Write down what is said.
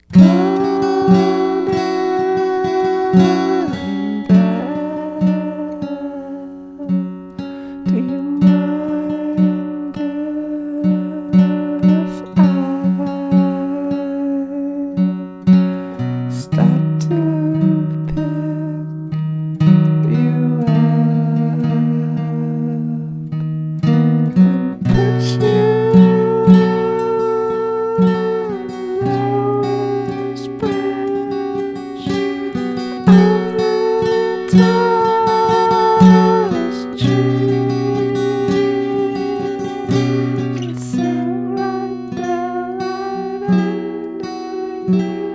cold and bad. Do you mind if I start to pick you up and put you lowest branch of the tallest tree and sit right there right under you?